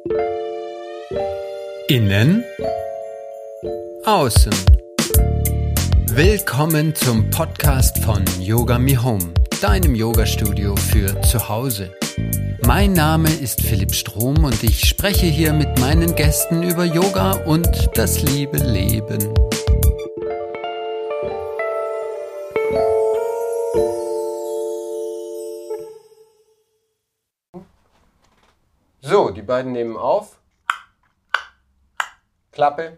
Innen, außen. Willkommen zum Podcast von Yoga Me Home, deinem Yoga-Studio für zu Hause. Mein Name ist Philipp Strom und ich spreche hier mit meinen Gästen über Yoga und das liebe Leben. So, die beiden nehmen auf. Klappe.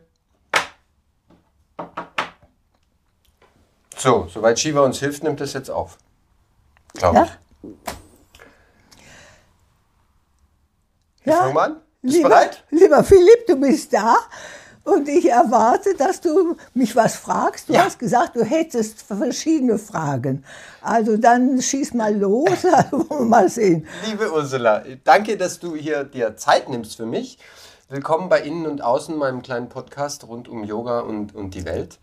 So, soweit Shiva uns hilft, nimmt es jetzt auf. Glaube ich. Ja, Fangen wir an? Bist du bereit? Lieber Philipp, du bist da und ich erwarte, dass du mich was fragst. Du hast gesagt, du hättest verschiedene Fragen. Also dann schieß mal los, wollen wir mal sehen. Liebe Ursula, danke, dass du hier dir Zeit nimmst für mich. Willkommen bei Innen und Außen, meinem kleinen Podcast rund um Yoga und die Welt.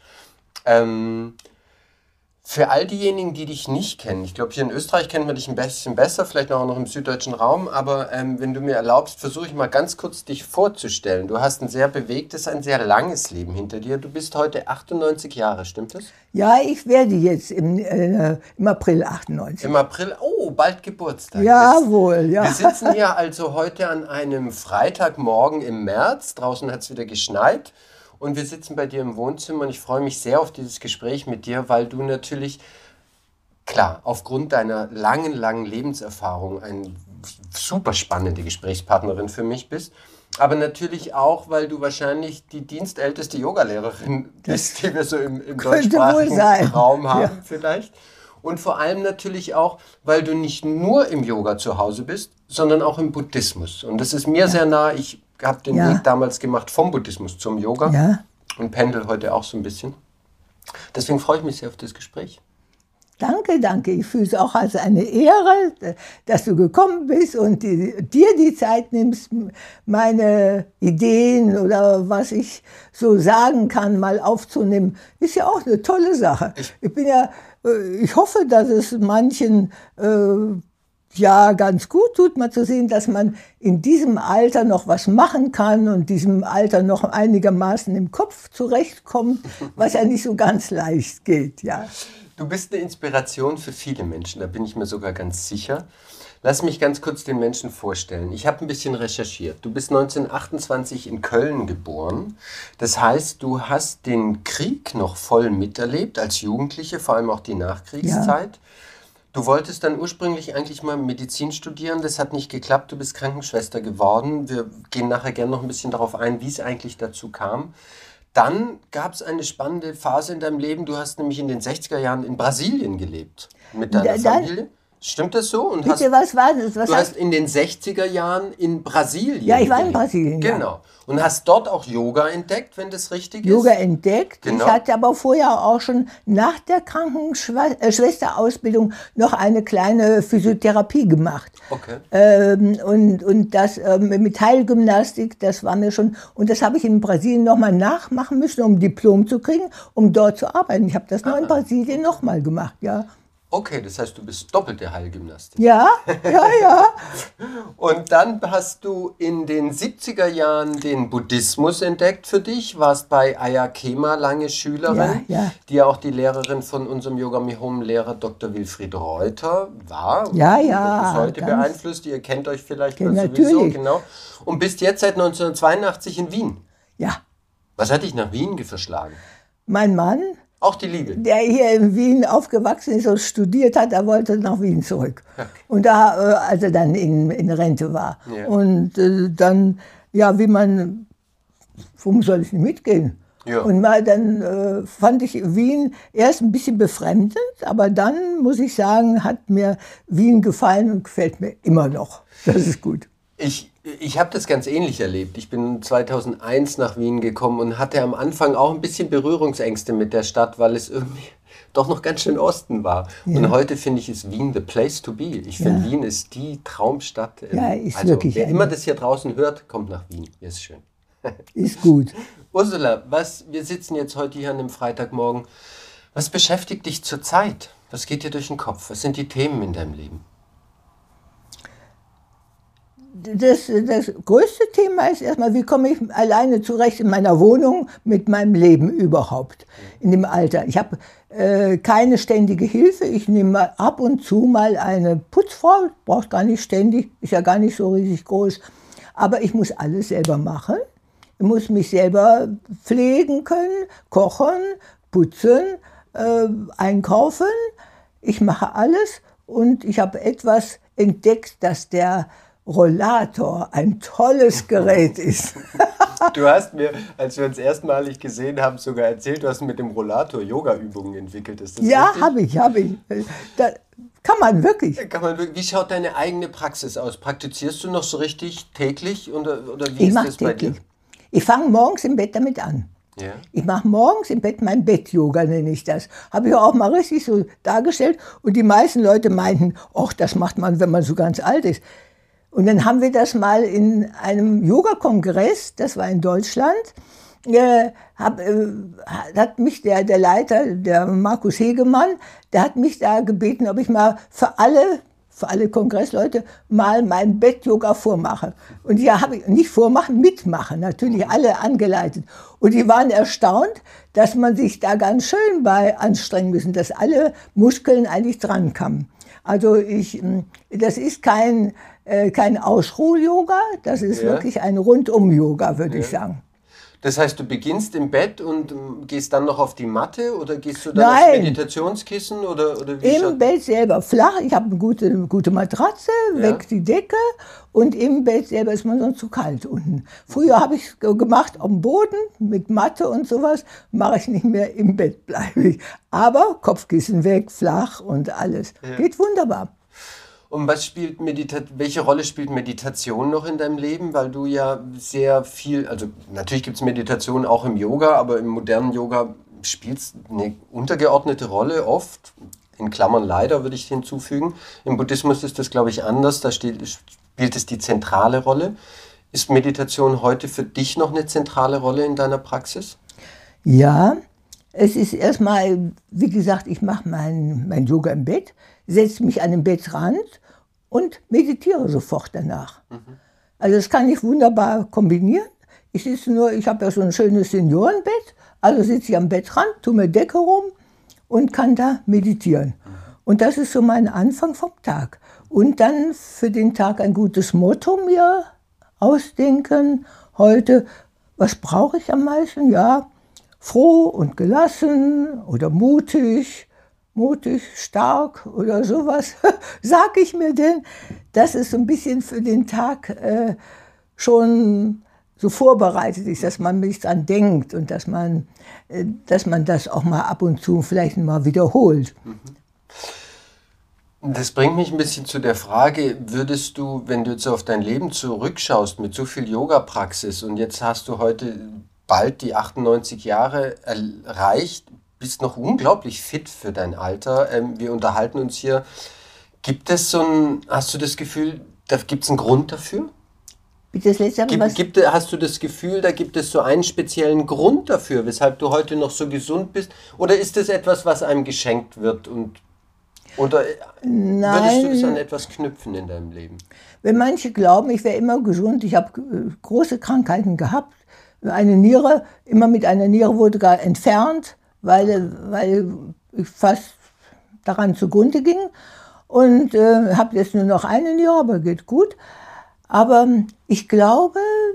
Für all diejenigen, die dich nicht kennen, ich glaube, hier in Österreich kennen wir dich ein bisschen besser, vielleicht auch noch im süddeutschen Raum, aber wenn du mir erlaubst, versuche ich mal ganz kurz dich vorzustellen. Du hast ein sehr bewegtes, ein sehr langes Leben hinter dir. Du bist heute 98 Jahre, stimmt das? Ja, ich werde jetzt im April 98. Im April, bald Geburtstag. Jawohl, ja. Wir sitzen hier also heute an einem Freitagmorgen im März. Draußen hat es wieder geschneit. Und wir sitzen bei dir im Wohnzimmer und ich freue mich sehr auf dieses Gespräch mit dir, weil du natürlich, klar, aufgrund deiner langen Lebenserfahrung eine super spannende Gesprächspartnerin für mich bist. Aber natürlich auch, weil du wahrscheinlich die dienstälteste Yogalehrerin bist, die wir so im deutschsprachigen Raum haben vielleicht. Und vor allem natürlich auch, weil du nicht nur im Yoga zu Hause bist, sondern auch im Buddhismus. Und das ist mir sehr nah. Ich habe den Weg damals gemacht vom Buddhismus zum Yoga und pendel heute auch so ein bisschen. Deswegen freue ich mich sehr auf das Gespräch. Danke. Ich fühle es auch als eine Ehre, dass du gekommen bist und dir die Zeit nimmst, meine Ideen oder was ich so sagen kann, mal aufzunehmen. Ist ja auch eine tolle Sache. Ich hoffe, dass es manchen ganz gut tut, mal zu sehen, dass man in diesem Alter noch was machen kann und diesem Alter noch einigermaßen im Kopf zurechtkommt, was ja nicht so ganz leicht geht, ja. Du bist eine Inspiration für viele Menschen, da bin ich mir sogar ganz sicher. Lass mich ganz kurz den Menschen vorstellen. Ich habe ein bisschen recherchiert. Du bist 1928 in Köln geboren. Das heißt, du hast den Krieg noch voll miterlebt als Jugendliche, vor allem auch die Nachkriegszeit. Ja. Du wolltest dann ursprünglich eigentlich mal Medizin studieren. Das hat nicht geklappt. Du bist Krankenschwester geworden. Wir gehen nachher gerne noch ein bisschen darauf ein, wie es eigentlich dazu kam. Dann gab es eine spannende Phase in deinem Leben. Du hast nämlich in den 60er Jahren in Brasilien gelebt mit deiner Familie. Stimmt das so? Und bitte, was war das? Du hast in den 60er Jahren in Brasilien Ja, ich war in Brasilien, Genau. Und hast dort auch Yoga entdeckt, wenn das richtig ist? Yoga entdeckt. Genau. Ich hatte aber vorher auch schon nach der Krankenschwesterausbildung noch eine kleine Physiotherapie gemacht. Okay. Und das mit Heilgymnastik, das war mir schon... Und das habe ich in Brasilien nochmal nachmachen müssen, um ein Diplom zu kriegen, um dort zu arbeiten. Ich habe das nur in Brasilien nochmal gemacht, ja. Okay, das heißt, du bist doppelte Heilgymnastin. Ja. Und dann hast du in den 70er Jahren den Buddhismus entdeckt für dich, warst bei Ayya Khema lange Schülerin, die ja auch die Lehrerin von unserem Yoga Me Home Lehrer Dr. Wilfried Reuter war. Bis heute beeinflusst. Ihr kennt euch vielleicht sowieso. Natürlich. Genau. Und bist jetzt seit 1982 in Wien. Ja. Was hat dich nach Wien verschlagen? Mein Mann. Auch die Liebe? Der hier in Wien aufgewachsen ist und studiert hat, er wollte nach Wien zurück. Okay. Und da, als er dann in Rente war. Ja. Und dann, warum soll ich nicht mitgehen? Ja. Und dann fand ich Wien erst ein bisschen befremdend, aber dann, muss ich sagen, hat mir Wien gefallen und gefällt mir immer noch. Das ist gut. Ich habe das ganz ähnlich erlebt. Ich bin 2001 nach Wien gekommen und hatte am Anfang auch ein bisschen Berührungsängste mit der Stadt, weil es irgendwie doch noch ganz schön Osten war. Ja. Und heute finde ich, ist Wien the place to be. Ich finde, Wien ist die Traumstadt. Ja, ist also, wirklich. Wer immer das hier draußen hört, kommt nach Wien. Ist schön. Ist gut. Ursula, wir sitzen jetzt heute hier an einem Freitagmorgen. Was beschäftigt dich zurzeit? Was geht dir durch den Kopf? Was sind die Themen in deinem Leben? das größte Thema ist erstmal, wie komme ich alleine zurecht in meiner Wohnung mit meinem Leben überhaupt in dem Alter. Ich habe keine ständige Hilfe. Ich nehme ab und zu mal eine Putzfrau, braucht gar nicht ständig, ist ja gar nicht so riesig groß. Aber ich muss alles selber machen. Ich muss mich selber pflegen können, kochen, putzen, einkaufen. Ich mache alles und ich habe etwas entdeckt, dass der Rollator ein tolles Gerät ist. Du hast mir, als wir uns erstmalig gesehen haben, sogar erzählt, du hast mit dem Rollator Yoga-Übungen entwickelt. Ist das ja, richtig? habe ich. Da kann man wirklich. Wie schaut deine eigene Praxis aus? Praktizierst du noch so richtig täglich oder wie ist das bei dir? Ich fange morgens im Bett damit an. Ja. Ich mache morgens im Bett mein Bett-Yoga, nenne ich das. Habe ich auch mal richtig so dargestellt. Und die meisten Leute meinten, ach, das macht man, wenn man so ganz alt ist. Und dann haben wir das mal in einem Yoga-Kongress, das war in Deutschland, hat mich der Leiter, der Markus Hegemann, der hat mich da gebeten, ob ich mal für alle Kongressleute mal mein Bett-Yoga vormache. Und ja, habe ich nicht vormachen, mitmachen, natürlich alle angeleitet. Und die waren erstaunt, dass man sich da ganz schön bei anstrengen müssen, dass alle Muskeln eigentlich dran kamen. Also das ist kein Ausruh-Yoga, das ist wirklich ein Rundum-Yoga, würde ich sagen. Das heißt, du beginnst im Bett und gehst dann noch auf die Matte oder gehst du dann aufs Meditationskissen? Oder wie im Bett selber flach. Ich habe eine gute Matratze, weg die Decke und im Bett selber ist man sonst zu kalt unten. Früher habe ich gemacht auf dem Boden mit Matte und sowas, mache ich nicht mehr, im Bett bleibe ich. Aber Kopfkissen weg, flach und alles. Ja. Geht wunderbar. Und welche Rolle spielt Meditation noch in deinem Leben? Weil du ja sehr viel, also natürlich gibt es Meditation auch im Yoga, aber im modernen Yoga spielt es eine untergeordnete Rolle oft. In Klammern leider würde ich hinzufügen. Im Buddhismus ist das, glaube ich, anders. Da spielt es die zentrale Rolle. Ist Meditation heute für dich noch eine zentrale Rolle in deiner Praxis? Ja, es ist erstmal, wie gesagt, ich mache mein Yoga im Bett, setze mich an den Bettrand und meditiere sofort danach. Also das kann ich wunderbar kombinieren. Ich habe ja so ein schönes Seniorenbett, also sitze ich am Bettrand, tue mir Decke rum und kann da meditieren. Und das ist so mein Anfang vom Tag. Und dann für den Tag ein gutes Motto mir ausdenken. Heute, was brauche ich am meisten? Ja, froh und gelassen oder mutig, stark oder sowas, sage ich mir denn, dass es so ein bisschen für den Tag schon so vorbereitet ist, dass man nicht dran denkt und dass man das auch mal ab und zu vielleicht mal wiederholt. Das bringt mich ein bisschen zu der Frage, würdest du, wenn du jetzt auf dein Leben zurückschaust mit so viel Yoga-Praxis und jetzt hast du heute bald die 98 Jahre erreicht, bist noch unglaublich fit für dein Alter. Wir unterhalten uns hier. Hast du das Gefühl, da gibt es einen Grund dafür? Das letzte Hast du das Gefühl, da gibt es so einen speziellen Grund dafür, weshalb du heute noch so gesund bist? Oder ist das etwas, was einem geschenkt wird? Oder würdest du das an etwas knüpfen in deinem Leben? Wenn manche glauben, ich wäre immer gesund, ich habe große Krankheiten gehabt. Eine Niere, immer mit einer Niere wurde gar entfernt, weil ich fast daran zugrunde ging. Und habe jetzt nur noch eine Niere, aber geht gut. Aber ich glaube,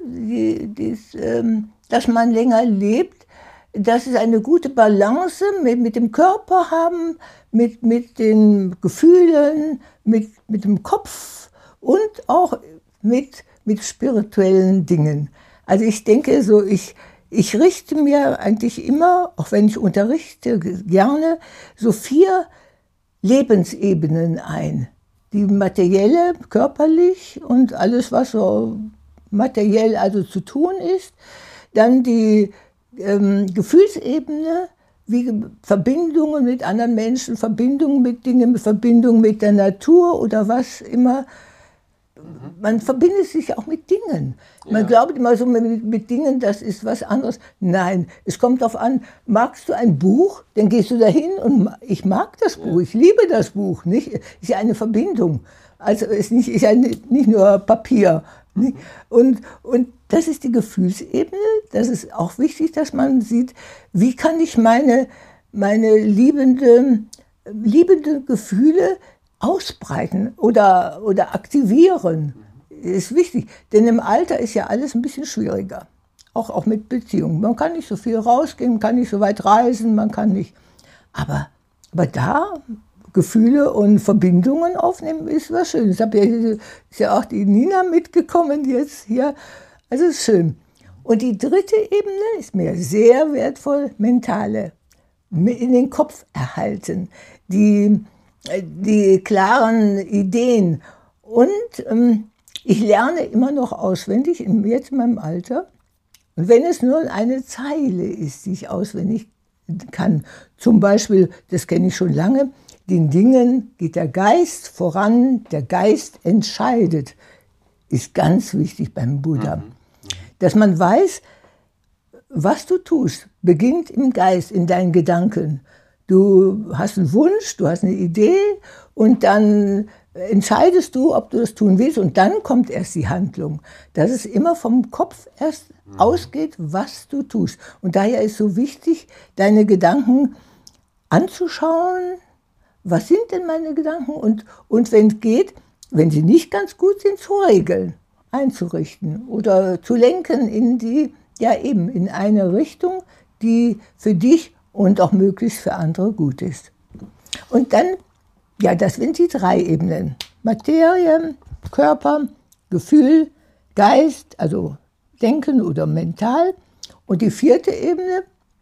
dass man länger lebt, dass es eine gute Balance mit dem Körper haben, mit den Gefühlen, mit dem Kopf und auch mit spirituellen Dingen. Also ich denke so, ich richte mir eigentlich immer, auch wenn ich unterrichte, gerne so 4 Lebensebenen ein. Die materielle, körperlich und alles, was so materiell also zu tun ist. Dann die Gefühlsebene, wie Verbindungen mit anderen Menschen, Verbindungen mit Dingen, Verbindungen mit der Natur oder was immer. Man verbindet sich auch mit Dingen. Man glaubt immer so mit Dingen, das ist was anderes. Nein, es kommt darauf an, magst du ein Buch, dann gehst du dahin und ich mag das Buch, ich liebe das Buch, nicht? Ist ja eine Verbindung. Also es ist ja nicht nur Papier. Nicht? Und das ist die Gefühlsebene. Das ist auch wichtig, dass man sieht, wie kann ich meine liebenden Gefühle ausbreiten oder aktivieren. Ist wichtig, denn im Alter ist ja alles ein bisschen schwieriger. Auch mit Beziehungen. Man kann nicht so viel rausgehen, man kann nicht so weit reisen, man kann nicht. Aber da Gefühle und Verbindungen aufnehmen, ist was Schönes. Ist ja auch die Nina mitgekommen jetzt hier. Also ist schön. Und die dritte Ebene ist mir sehr wertvoll, mentale. In den Kopf erhalten. Die klaren Ideen. Und ich lerne immer noch auswendig, jetzt in meinem Alter. Und wenn es nur eine Zeile ist, die ich auswendig kann, zum Beispiel, das kenne ich schon lange, den Dingen geht der Geist voran, der Geist entscheidet, ist ganz wichtig beim Buddha. Dass man weiß, was du tust, beginnt im Geist, in deinen Gedanken. Du hast einen Wunsch, du hast eine Idee und dann entscheidest du, ob du das tun willst und dann kommt erst die Handlung. Dass es immer vom Kopf erst ausgeht, was du tust. Und daher ist so wichtig, deine Gedanken anzuschauen. Was sind denn meine Gedanken? Und wenn es geht, wenn sie nicht ganz gut sind, zu regeln, einzurichten oder zu lenken in eine Richtung, die für dich und auch möglichst für andere gut ist. Und dann, das sind die 3 Ebenen. Materie, Körper, Gefühl, Geist, also Denken oder mental. Und die 4. Ebene,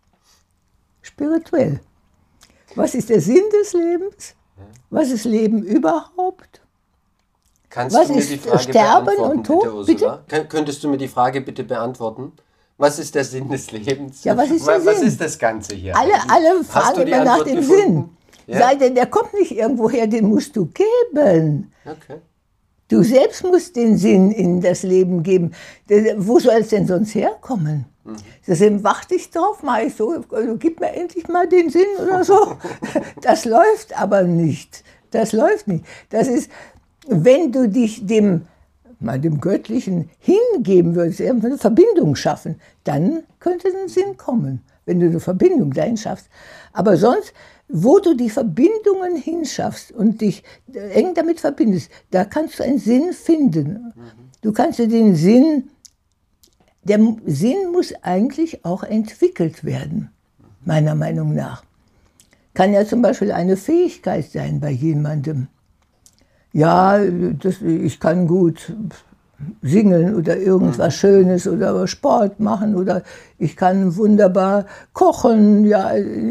spirituell. Was ist der Sinn des Lebens? Was ist Leben überhaupt? Kannst du mir die Frage Sterben beantworten, und Tod? bitte, Ursula? Könntest du mir die Frage bitte beantworten? Was ist der Sinn des Lebens? Ja, was ist der Sinn? Was ist das Ganze hier? Alle fragen immer nach dem Sinn. Ja? Sei denn, der kommt nicht irgendwo her, den musst du geben. Okay. Du selbst musst den Sinn in das Leben geben. Wo soll es denn sonst herkommen? Deswegen warte ich drauf, mache ich so, also gib mir endlich mal den Sinn oder so. Das läuft aber nicht. Das läuft nicht. Das ist, wenn du dich dem Göttlichen hingeben würdest, eine Verbindung schaffen, dann könnte ein Sinn kommen, wenn du eine Verbindung dahin schaffst. Aber sonst, wo du die Verbindungen hinschaffst und dich eng damit verbindest, da kannst du einen Sinn finden. Du kannst dir den Sinn, der Sinn muss eigentlich auch entwickelt werden, meiner Meinung nach. Kann ja zum Beispiel eine Fähigkeit sein bei jemandem. Ja, ich kann gut singen oder irgendwas Schönes oder Sport machen oder ich kann wunderbar kochen. Ja.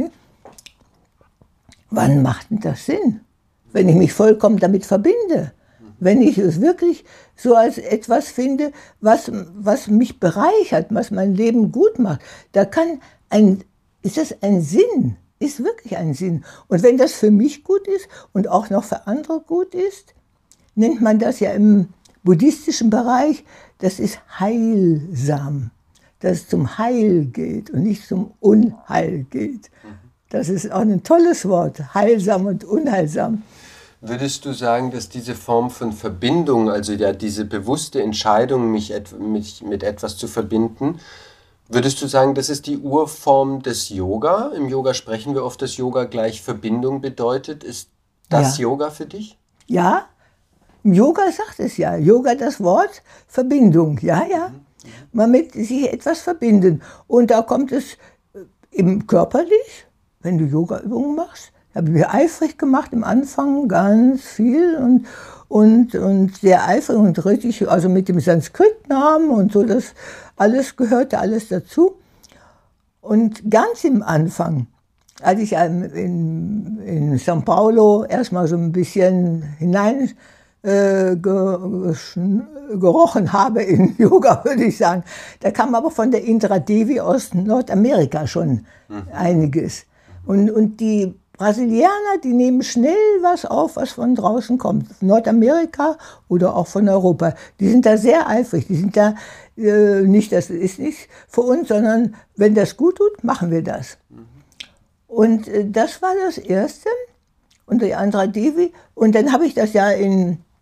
Wann macht denn das Sinn? Wenn ich mich vollkommen damit verbinde. Wenn ich es wirklich so als etwas finde, was mich bereichert, was mein Leben gut macht, ist das ein Sinn, ist wirklich ein Sinn. Und wenn das für mich gut ist und auch noch für andere gut ist, nennt man das ja im buddhistischen Bereich, das ist heilsam, dass es zum Heil geht und nicht zum Unheil geht. Das ist auch ein tolles Wort, heilsam und unheilsam. Würdest du sagen, dass diese Form von Verbindung, also ja diese bewusste Entscheidung, mich mit etwas zu verbinden, würdest du sagen, das ist die Urform des Yoga? Im Yoga sprechen wir oft, dass Yoga gleich Verbindung bedeutet. Ist das Yoga für dich? Ja, im Yoga sagt es ja. Yoga, das Wort Verbindung, ja. Man mit sich etwas verbinden. Und da kommt es eben körperlich, wenn du Yoga-Übungen machst. Habe ich eifrig gemacht im Anfang, ganz viel und sehr eifrig und richtig, also mit dem Sanskrit-Namen und so, das alles gehörte alles dazu. Und ganz im Anfang, als ich in São Paulo erstmal so ein bisschen gerochen habe in Yoga, würde ich sagen, da kam aber von der Indra Devi aus Nordamerika schon einiges. Und die Brasilianer, die nehmen schnell was auf, was von draußen kommt. Nordamerika oder auch von Europa. Die sind da sehr eifrig. Die sind da das ist nicht für uns, sondern wenn das gut tut, machen wir das. Das war das Erste. Und die Indra Devi. Und dann habe ich das ja in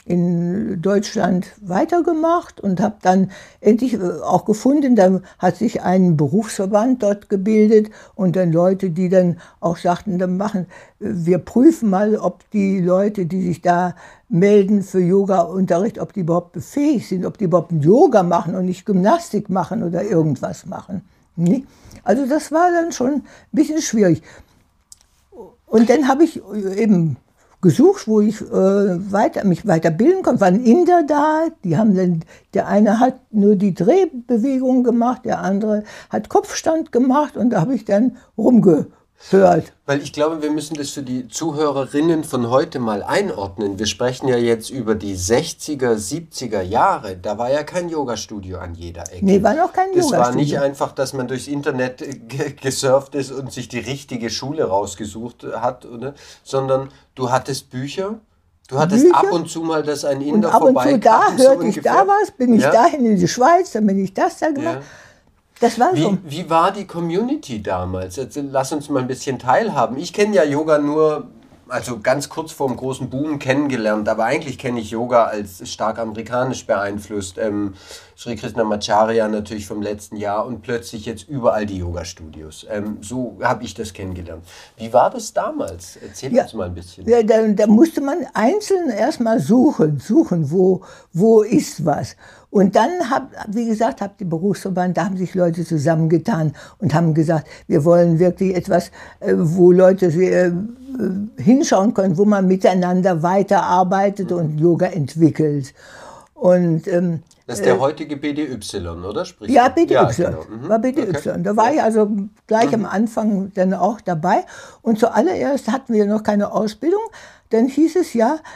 in Deutschland weitergemacht und habe dann endlich auch gefunden, da hat sich ein Berufsverband dort gebildet und dann Leute, die dann auch sagten, wir prüfen mal, ob die Leute, die sich da melden für Yoga-Unterricht, ob die überhaupt befähigt sind, ob die überhaupt Yoga machen und nicht Gymnastik machen oder irgendwas machen. Also das war dann schon ein bisschen schwierig. Und dann habe ich eben gesucht, wo ich mich weiterbilden konnte. Waren Inder da, die haben dann, der eine hat nur die Drehbewegung gemacht, der andere hat Kopfstand gemacht und da habe ich dann rumgehört. Weil ich glaube, wir müssen das für die Zuhörerinnen von heute mal einordnen. Wir sprechen ja jetzt über die 60er, 70er Jahre. Da war ja kein Yogastudio an jeder Ecke. Nee, war noch kein Yogastudio. Das war nicht einfach, dass man durchs Internet gesurft ist und sich die richtige Schule rausgesucht hat, oder? Sondern du hattest Bücher. Du hattest ab und zu mal, dass ein Inder vorbeikam. Ab und zu da hörte ich da was, bin ich dahin in die Schweiz, dann bin ich das da gemacht. Ja. Das war so. Wie war die Community damals? Jetzt lass uns mal ein bisschen teilhaben. Ich kenne ja Yoga nur, also ganz kurz vor dem großen Boom kennengelernt, aber eigentlich kenne ich Yoga als stark amerikanisch beeinflusst. Sri Krishnamacharya natürlich vom letzten Jahr und plötzlich jetzt überall die Yoga-Studios. So habe ich das kennengelernt. Wie war das damals? Erzähl uns mal ein bisschen. Ja, da musste man einzeln erstmal suchen, wo ist was. Und dann, wie gesagt, hat die Berufsverband, da haben sich Leute zusammengetan und haben gesagt, wir wollen wirklich etwas, wo Leute hinschauen können, wo man miteinander weiterarbeitet und Yoga entwickelt. Und, das ist der heutige BDY, oder? Sprichst ja, BDY, ja, genau. War BDY. Okay. Da war ich also gleich am Anfang dann auch dabei. Und zuallererst hatten wir noch keine Ausbildung. Dann hieß es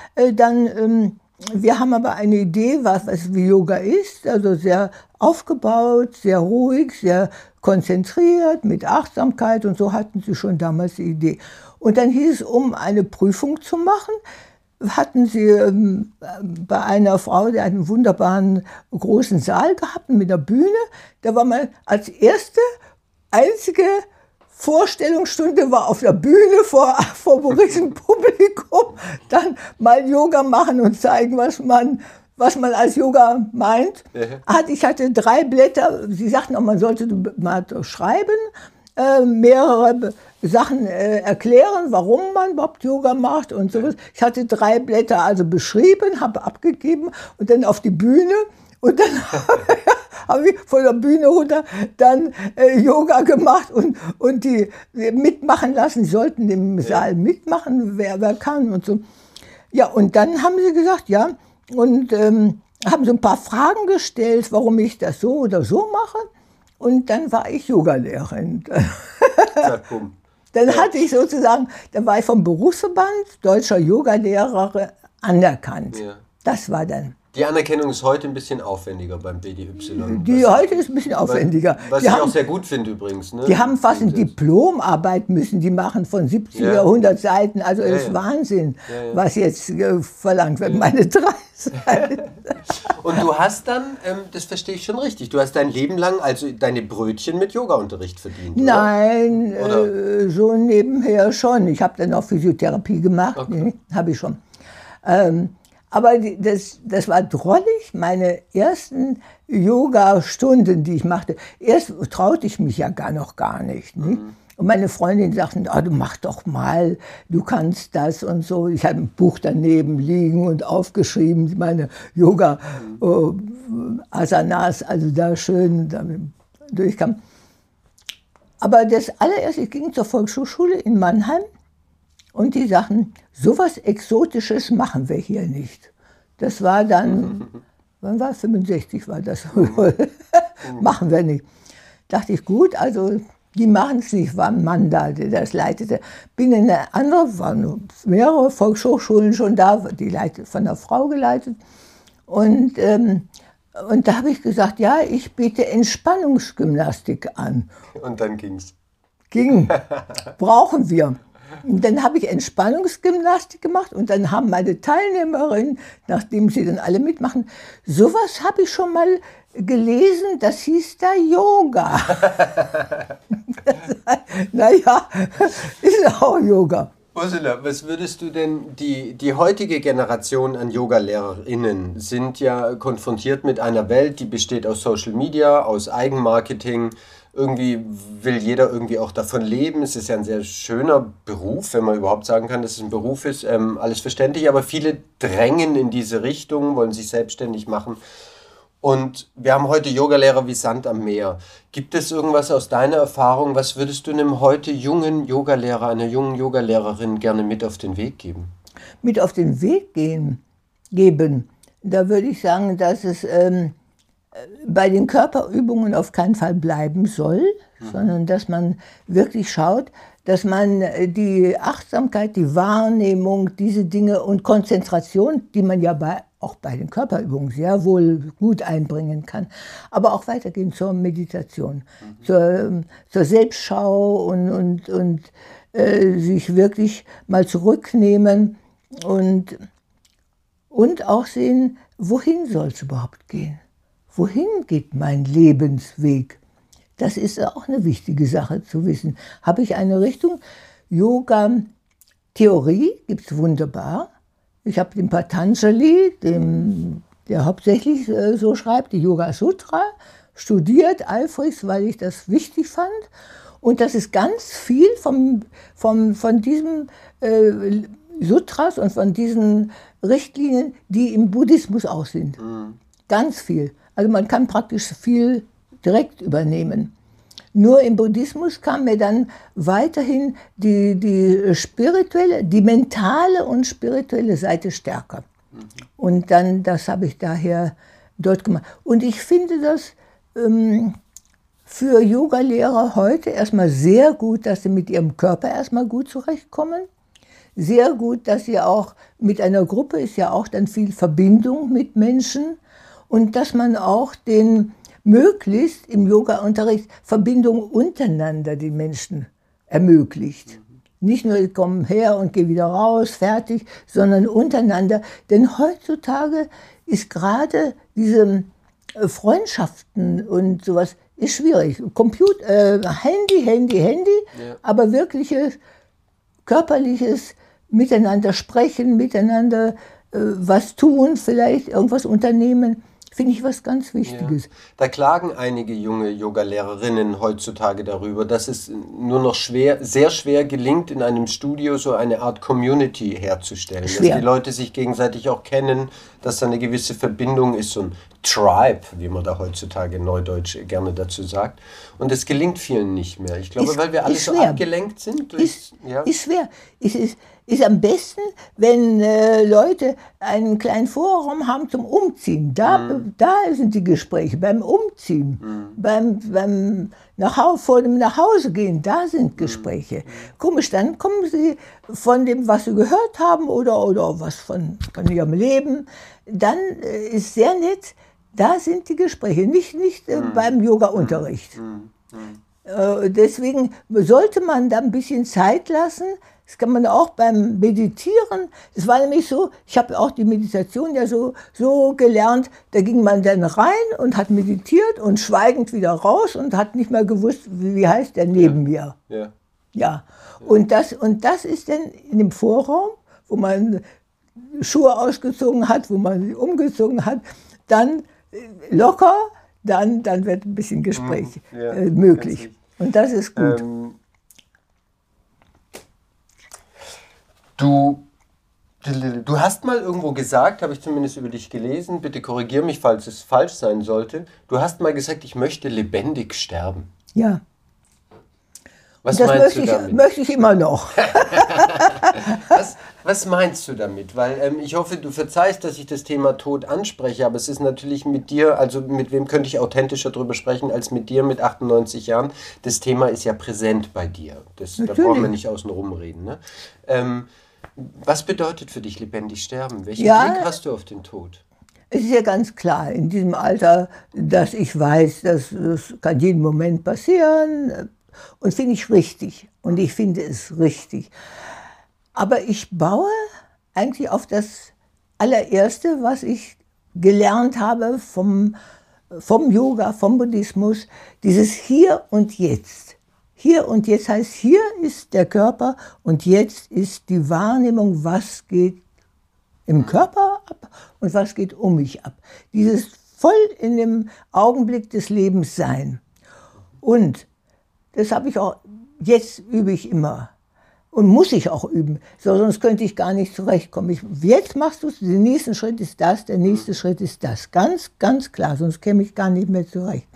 wir haben aber eine Idee, wie Yoga ist, also sehr aufgebaut, sehr ruhig, sehr konzentriert, mit Achtsamkeit und so hatten sie schon damals die Idee. Und dann hieß es, um eine Prüfung zu machen, hatten sie bei einer Frau, die einen wunderbaren großen Saal gehabt mit einer Bühne, da war man als einzige Vorstellungsstunde war auf der Bühne vor einem riesigen Publikum, dann mal Yoga machen und zeigen, was man als Yoga meint. Ich hatte 3 Blätter, sie sagten auch, man sollte mal schreiben, mehrere Sachen erklären, warum man überhaupt Yoga macht und sowas. Ich hatte 3 Blätter also beschrieben, habe abgegeben und dann auf die Bühne und dann habe ich von der Bühne runter dann Yoga gemacht und die mitmachen lassen. Sie sollten im Saal mitmachen, wer kann und so. Ja, und dann haben sie gesagt, ja, und haben so ein paar Fragen gestellt, warum ich das so oder so mache. Und dann war ich Yogalehrerin. Dann hatte ich sozusagen, dann war ich vom Berufsverband deutscher Yogalehrer anerkannt. Ja. Das war dann. Die Anerkennung ist heute ein bisschen aufwendiger beim BDY. Heute ist ein bisschen aufwendiger. Was ich auch sehr gut finde übrigens. Ne? Die haben fast eine Diplomarbeit müssen die machen von 70 oder 100 Seiten. Also das ist Wahnsinn, was jetzt verlangt wird. Meine 3 Seiten. Und du hast dann, das verstehe ich schon richtig, du hast dein Leben lang also deine Brötchen mit Yoga-Unterricht verdient, oder? Nein, so nebenher schon. Ich habe dann auch Physiotherapie gemacht, okay. Habe ich schon. Aber das war drollig, meine ersten Yoga-Stunden, die ich machte. Erst traute ich mich ja gar nicht. Ne? Und meine Freundin sagten, du mach doch mal, du kannst das und so. Ich habe ein Buch daneben liegen und aufgeschrieben, meine Yoga-Asanas, also da schön durchkam. Aber das allererste, ich ging zur Volkshochschule in Mannheim. Und die sagten, sowas Exotisches machen wir hier nicht. Das war dann, wann war es? 65 war das. Machen wir nicht. Dachte ich, gut, also die machen es nicht, war ein Mann da, der das leitete. Bin in eine andere, waren mehrere Volkshochschulen schon da, die von einer Frau geleitet. Und da habe ich gesagt, ja, ich biete Entspannungsgymnastik an. Und dann ging's. Ging, brauchen wir. Und dann habe ich Entspannungsgymnastik gemacht und dann haben meine Teilnehmerinnen, nachdem sie dann alle mitmachen, sowas habe ich schon mal gelesen, das hieß da Yoga. Naja, ist auch Yoga. Ursula, was würdest du denn, die heutige Generation an Yoga-LehrerInnen sind ja konfrontiert mit einer Welt, die besteht aus Social Media, aus Eigenmarketing. Irgendwie will jeder irgendwie auch davon leben. Es ist ja ein sehr schöner Beruf, wenn man überhaupt sagen kann, dass es ein Beruf ist. Alles verständlich, aber viele drängen in diese Richtung, wollen sich selbstständig machen. Und wir haben heute Yogalehrer wie Sand am Meer. Gibt es irgendwas aus deiner Erfahrung, was würdest du einem heute jungen Yogalehrer, einer jungen Yogalehrerin gerne mit auf den Weg geben? Mit auf den Weg geben, da würde ich sagen, dass es bei den Körperübungen auf keinen Fall bleiben soll, sondern dass man wirklich schaut, dass man die Achtsamkeit, die Wahrnehmung, diese Dinge und Konzentration, die man ja auch bei den Körperübungen sehr wohl gut einbringen kann, aber auch weitergehen zur Meditation, zur Selbstschau und sich wirklich mal zurücknehmen und auch sehen, wohin soll es überhaupt gehen? Wohin geht mein Lebensweg? Das ist auch eine wichtige Sache zu wissen. Habe ich eine Richtung? Yoga-Theorie gibt es wunderbar. Ich habe den Patanjali, der hauptsächlich so schreibt, die Yoga Sutra, studiert eifrigst, weil ich das wichtig fand. Und das ist ganz viel von diesen Sutras und von diesen Richtlinien, die im Buddhismus auch sind. Ganz viel. Also man kann praktisch viel direkt übernehmen. Nur im Buddhismus kam mir dann weiterhin die spirituelle, die mentale und spirituelle Seite stärker. Und dann, das habe ich daher dort gemacht. Und ich finde das für Yogalehrer heute erstmal sehr gut, dass sie mit ihrem Körper erstmal gut zurechtkommen. Sehr gut, dass sie auch mit einer Gruppe, ist ja auch dann viel Verbindung mit Menschen. Und dass man auch möglichst im Yoga-Unterricht Verbindung untereinander den Menschen ermöglicht. Nicht nur, ich komme her und gehe wieder raus, fertig, sondern untereinander. Denn heutzutage ist gerade diese Freundschaften und sowas ist schwierig. Handy, ja. Aber wirkliches körperliches Miteinander sprechen, miteinander was tun, vielleicht irgendwas unternehmen, finde ich was ganz Wichtiges. Ja. Da klagen einige junge Yogalehrerinnen heutzutage darüber, dass es nur noch sehr schwer gelingt, in einem Studio so eine Art Community herzustellen. Schwer. Dass die Leute sich gegenseitig auch kennen, dass da eine gewisse Verbindung ist, so ein Tribe, wie man da heutzutage neudeutsch gerne dazu sagt. Und es gelingt vielen nicht mehr. Ich glaube, weil wir alle so abgelenkt sind. Ist schwer. Ist am besten, wenn Leute einen kleinen Vorraum haben zum Umziehen. Da sind die Gespräche. Beim Umziehen, beim vor dem Nachhausegehen, da sind Gespräche. Komisch, dann kommen sie von dem, was sie gehört haben oder was von ihrem Leben. Dann ist sehr nett, da sind die Gespräche, nicht beim Yoga-Unterricht. Deswegen sollte man da ein bisschen Zeit lassen. Das kann man auch beim Meditieren. Es war nämlich so, ich habe auch die Meditation ja so gelernt, da ging man dann rein und hat meditiert und schweigend wieder raus und hat nicht mehr gewusst, wie heißt der neben mir. Ja. Und das ist dann in dem Vorraum, wo man Schuhe ausgezogen hat, wo man sie umgezogen hat, dann locker, dann wird ein bisschen Gespräch möglich. Und das ist gut. Du hast mal irgendwo gesagt, habe ich zumindest über dich gelesen, bitte korrigiere mich, falls es falsch sein sollte, du hast mal gesagt, ich möchte lebendig sterben. Ja. Was meinst du damit? Das möchte ich immer noch. Was meinst du damit? Weil ich hoffe, du verzeihst, dass ich das Thema Tod anspreche, aber es ist natürlich mit dir, also mit wem könnte ich authentischer darüber sprechen als mit dir mit 98 Jahren. Das Thema ist ja präsent bei dir. Da brauchen wir nicht außen rum reden. Ne? Was bedeutet für dich lebendig sterben? Welchen Blick hast du auf den Tod? Es ist ja ganz klar, in diesem Alter, dass ich weiß, das kann jeden Moment passieren. Und finde ich richtig. Und ich finde es richtig. Aber ich baue eigentlich auf das allererste, was ich gelernt habe vom Yoga, vom Buddhismus, dieses Hier und Jetzt. Hier und jetzt heißt, hier ist der Körper und jetzt ist die Wahrnehmung, was geht im Körper ab und was geht um mich ab. Dieses voll in dem Augenblick des Lebens sein. Und das habe ich auch, jetzt übe ich immer. Und muss ich auch üben, sonst könnte ich gar nicht zurechtkommen. Jetzt machst du es, der nächste Schritt ist das, der nächste Schritt ist das. Ganz, ganz klar, sonst käme ich gar nicht mehr zurecht.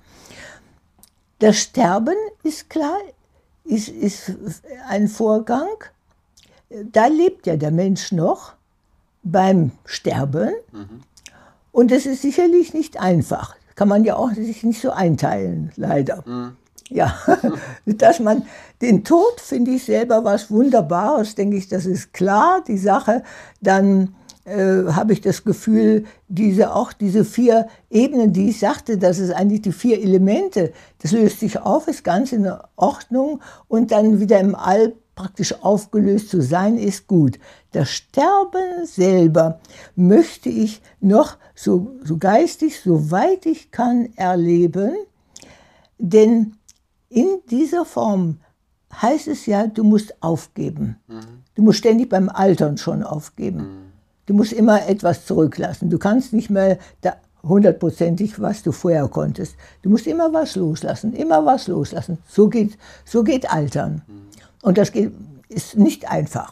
Das Sterben ist klar, ist ein Vorgang. Da lebt ja der Mensch noch beim Sterben. Und es ist sicherlich nicht einfach. Kann man ja auch sich nicht so einteilen, leider. Ja, dass man den Tod, finde ich selber was Wunderbares, denke ich, das ist klar, die Sache. Dann habe ich das Gefühl, diese 4 Ebenen, die ich sagte, das ist eigentlich die 4 Elemente, das löst sich auf, ist ganz in Ordnung und dann wieder im All praktisch aufgelöst zu sein, ist gut. Das Sterben selber möchte ich noch so geistig, soweit ich kann, erleben, denn in dieser Form heißt es ja, du musst aufgeben. Du musst ständig beim Altern schon aufgeben. Du musst immer etwas zurücklassen. Du kannst nicht mehr 100%ig, was du vorher konntest. Du musst immer was loslassen, immer was loslassen. So geht Altern. Und das ist nicht einfach.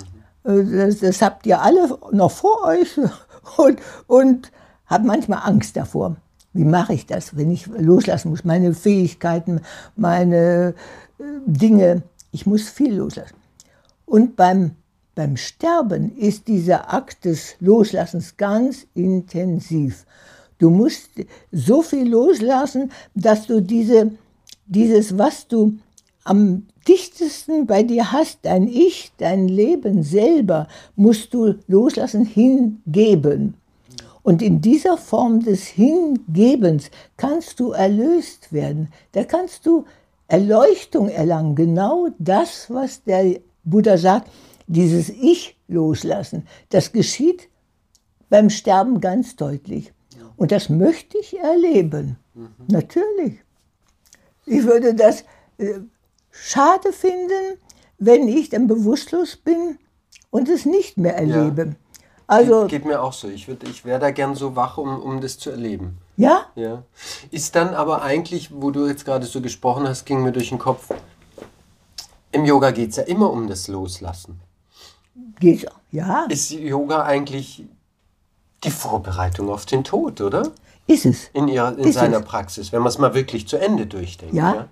Das habt ihr alle noch vor euch und habt manchmal Angst davor. Wie mache ich das, wenn ich loslassen muss? Meine Fähigkeiten, meine Dinge. Ich muss viel loslassen. Und beim Sterben ist dieser Akt des Loslassens ganz intensiv. Du musst so viel loslassen, dass du dieses, was du am dichtesten bei dir hast, dein Ich, dein Leben selber, musst du loslassen, hingeben. Und in dieser Form des Hingebens kannst du erlöst werden. Da kannst du Erleuchtung erlangen. Genau das, was der Buddha sagt, dieses Ich loslassen. Das geschieht beim Sterben ganz deutlich. Und das möchte ich erleben. Natürlich. Ich würde das schade finden, wenn ich dann bewusstlos bin und es nicht mehr erlebe. Ja. Also, geht mir auch so. Ich wäre da gern so wach, um das zu erleben. Ja? Ja. Ist dann aber eigentlich, wo du jetzt gerade so gesprochen hast, ging mir durch den Kopf, im Yoga geht es ja immer um das Loslassen. Geht's auch, ja. Ist Yoga eigentlich die Vorbereitung auf den Tod, oder? Ist es. In seiner Praxis, wenn man es mal wirklich zu Ende durchdenkt. Ja.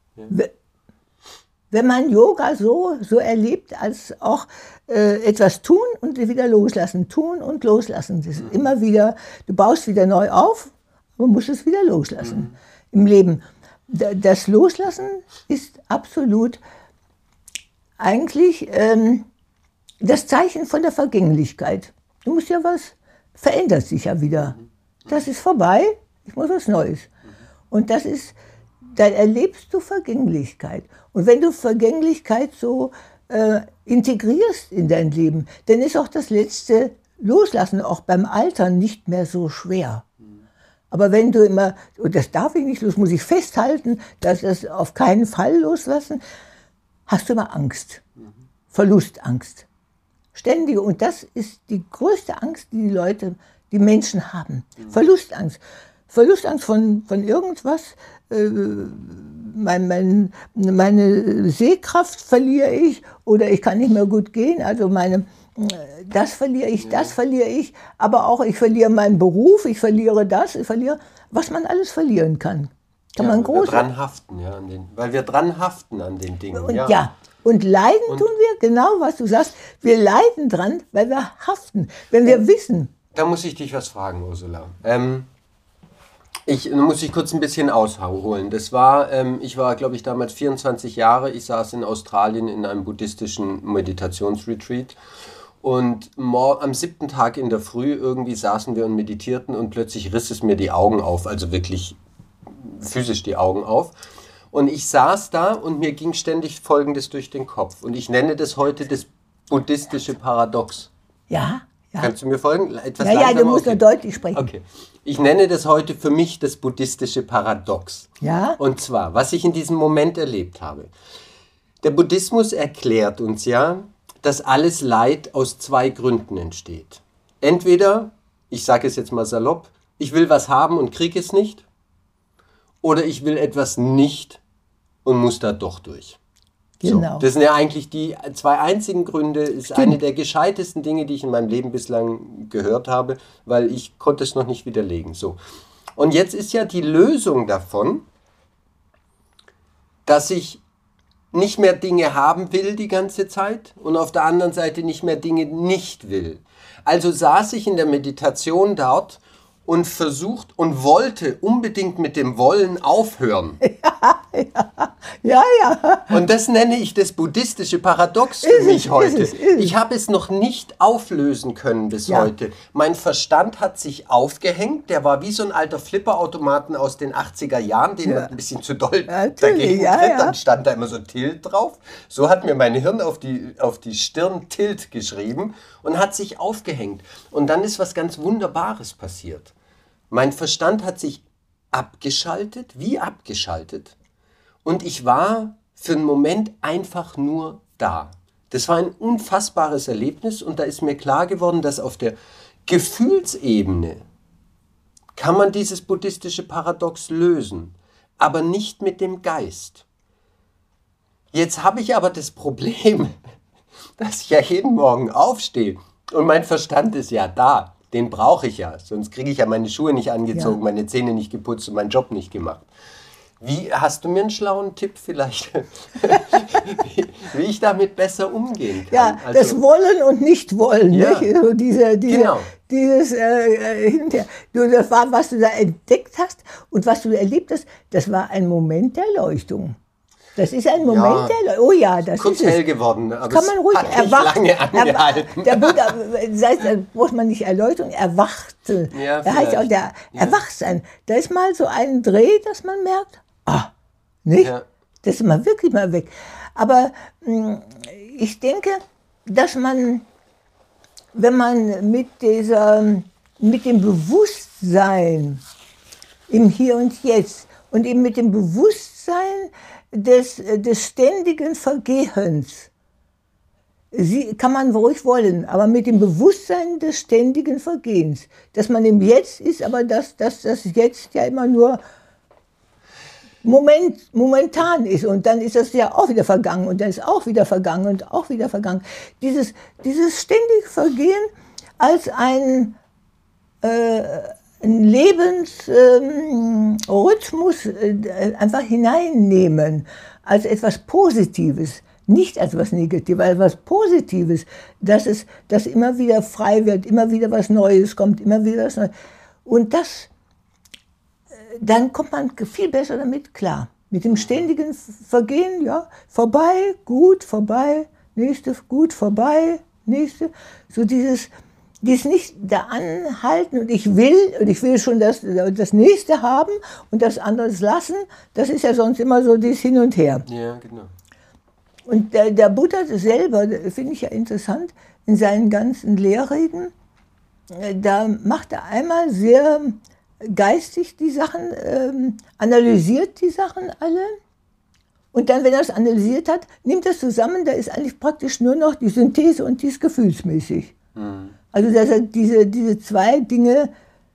Wenn man Yoga so erlebt, als auch etwas tun und wieder loslassen, tun und loslassen. Das ist immer wieder, du baust wieder neu auf, aber musst es wieder loslassen im Leben. Das Loslassen ist absolut eigentlich das Zeichen von der Vergänglichkeit. Du musst ja verändert sich ja wieder. Das ist vorbei, ich muss was Neues. Und dann erlebst du Vergänglichkeit. Und wenn du Vergänglichkeit so integrierst in dein Leben, dann ist auch das letzte Loslassen auch beim Altern nicht mehr so schwer. Aber wenn du immer, und das darf ich nicht, das muss ich festhalten, das auf keinen Fall loslassen, hast du immer Angst, Verlustangst. Ständige. Und das ist die größte Angst, die die Menschen haben. Verlustangst. Verlustangst von irgendwas. Meine Sehkraft verliere ich oder ich kann nicht mehr gut gehen. Also das verliere ich. Aber auch ich verliere meinen Beruf, ich verliere was man alles verlieren kann. Dran haften, weil wir dran haften an den Dingen. Und leiden tun wir, genau was du sagst, wir leiden dran, weil wir haften, wenn wir wissen. Da muss ich dich was fragen, Ursula. Muss ich kurz ein bisschen ausholen. Ich war, glaube ich, damals 24 Jahre, ich saß in Australien in einem buddhistischen Meditationsretreat und am 7. Tag in der Früh irgendwie saßen wir und meditierten und plötzlich riss es mir die Augen auf, also wirklich physisch die Augen auf. Und ich saß da und mir ging ständig Folgendes durch den Kopf. Und ich nenne das heute das buddhistische Paradox. Ja. Ja. Kannst du mir folgen? Etwas Ja, du musst nur deutlich sprechen. Okay. Ich nenne das heute für mich das buddhistische Paradox. Ja? Und zwar, was ich in diesem Moment erlebt habe. Der Buddhismus erklärt uns ja, dass alles Leid aus 2 Gründen entsteht. Entweder, ich sage es jetzt mal salopp, ich will was haben und kriege es nicht. Oder ich will etwas nicht und muss da doch durch. Genau. So, das sind ja eigentlich die 2 einzigen Gründe, ist eine der gescheitesten Dinge, die ich in meinem Leben bislang gehört habe, weil ich konnte es noch nicht widerlegen. So. Und jetzt ist ja die Lösung davon, dass ich nicht mehr Dinge haben will die ganze Zeit und auf der anderen Seite nicht mehr Dinge nicht will. Also saß ich in der Meditation dort und versucht und wollte unbedingt mit dem Wollen aufhören. Ja. Und das nenne ich das buddhistische Paradox für mich heute. Ich habe es noch nicht auflösen können bis heute. Mein Verstand hat sich aufgehängt. Der war wie so ein alter Flipperautomaten aus den 80er Jahren, den man ein bisschen zu doll dagegen tritt. Dann stand da immer so Tilt drauf. So hat mir mein Hirn auf die Stirn Tilt geschrieben und hat sich aufgehängt. Und dann ist was ganz Wunderbares passiert. Mein Verstand hat sich abgeschaltet, wie abgeschaltet. Und ich war für einen Moment einfach nur da. Das war ein unfassbares Erlebnis und da ist mir klar geworden, dass auf der Gefühlsebene kann man dieses buddhistische Paradox lösen, aber nicht mit dem Geist. Jetzt habe ich aber das Problem, dass ich ja jeden Morgen aufstehe und mein Verstand ist ja da. Den brauche ich ja, sonst kriege ich ja meine Schuhe nicht angezogen, meine Zähne nicht geputzt und meinen Job nicht gemacht. Wie, hast du mir einen schlauen Tipp vielleicht, wie ich damit besser umgehen kann? Ja, also, das Wollen und Nicht-Wollen. Ja. Nicht? Also Genau. Das war, was du da entdeckt hast und was du erlebt hast, das war ein Moment der Erleuchtung. Das ist ein Moment der Erleuchtung. Oh ja, das kurz ist es. hell geworden, aber kann man ruhig hat nicht lange angehalten. Der Buddha, das heißt, da muss man nicht Erleuchtung, erwachte. Ja, da heißt auch der Erwachsein. Da ist mal so ein Dreh, dass man merkt, nicht? Ja. Das ist mal wirklich mal weg. Aber ich denke, dass man, wenn man mit dem Bewusstsein im Hier und Jetzt und eben mit dem Bewusstsein des ständigen Vergehens, kann man ruhig wollen, aber mit dem Bewusstsein des ständigen Vergehens, dass man im Jetzt ist, aber dass das Jetzt ja immer nur momentan ist und dann ist das ja auch wieder vergangen und dann ist auch wieder vergangen und auch wieder vergangen. Dieses ständige Vergehen als ein Lebensrhythmus einfach hineinnehmen, als etwas Positives, nicht als etwas Negatives, als etwas Positives, dass immer wieder frei wird, immer wieder was Neues kommt, immer wieder was Neues. Und dann kommt man viel besser damit klar. Mit dem ständigen Vergehen, ja, vorbei, gut, vorbei, nächste, gut, vorbei, nächste. So dieses nicht da anhalten und ich will schon das Nächste haben und das andere lassen, das ist ja sonst immer so dieses Hin und Her. Ja, genau. Und der Buddha selber, finde ich ja interessant, in seinen ganzen Lehrreden, da macht er einmal sehr geistig die Sachen, analysiert die Sachen alle. Und dann, wenn er es analysiert hat, nimmt er es zusammen, da ist eigentlich praktisch nur noch die Synthese und die ist gefühlsmäßig. Mhm. Also, dass er diese 2 Dinge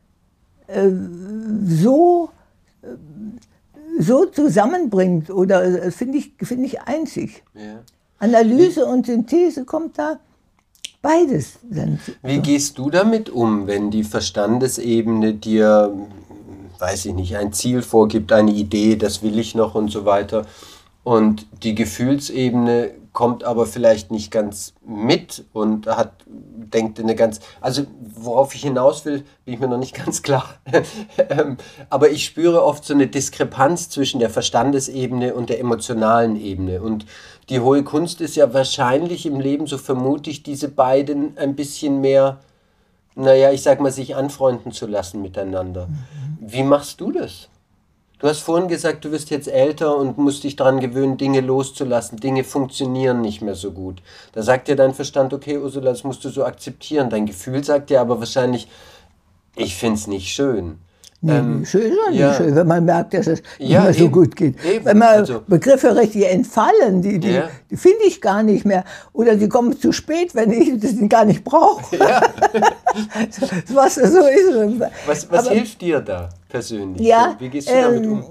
so zusammenbringt, oder finde ich einzig. Ja. Analyse und Synthese kommt da beides. Wie gehst du damit um, wenn die Verstandesebene dir, weiß ich nicht, ein Ziel vorgibt, eine Idee, das will ich noch und so weiter, und die Gefühlsebene kommt aber vielleicht nicht ganz mit und denkt also worauf ich hinaus will, bin ich mir noch nicht ganz klar. Aber ich spüre oft so eine Diskrepanz zwischen der Verstandesebene und der emotionalen Ebene. Und die hohe Kunst ist ja wahrscheinlich im Leben, so vermute ich, diese beiden ein bisschen mehr, ich sag mal, sich anfreunden zu lassen miteinander. Mhm. Wie machst du das? Du hast vorhin gesagt, du wirst jetzt älter und musst dich daran gewöhnen, Dinge loszulassen. Dinge funktionieren nicht mehr so gut. Da sagt dir dein Verstand, okay, Ursula, das musst du so akzeptieren. Dein Gefühl sagt dir aber wahrscheinlich, ich finde es nicht schön. Nee, schön ist auch ja. nicht schön, wenn man merkt, dass es nicht Ja, mehr so eben, gut geht. eben. Wenn man Also- Begriffe richtig entfallen, die Ja. finde ich gar nicht mehr. Oder die kommen zu spät, wenn ich das gar nicht brauche. Ja. Was so ist. Was Aber- hilft dir da persönlich? Ja, Wie gehst du damit um?